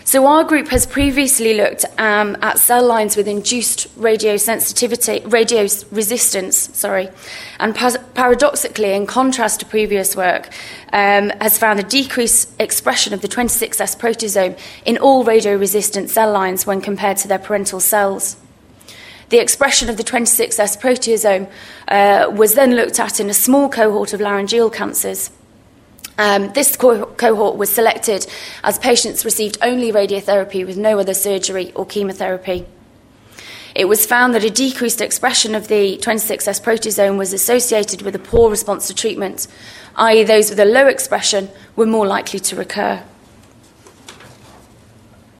So our group has previously looked at cell lines with induced radiosensitivity, resistance, and paradoxically, in contrast to previous work, has found a decreased expression of the 26S proteasome in all radioresistant cell lines when compared to their parental cells. The expression of the 26S proteasome was then looked at in a small cohort of laryngeal cancers. This cohort was selected as patients received only radiotherapy with no other surgery or chemotherapy. It was found that a decreased expression of the 26S proteasome was associated with a poor response to treatment, i.e. those with a low expression were more likely to recur.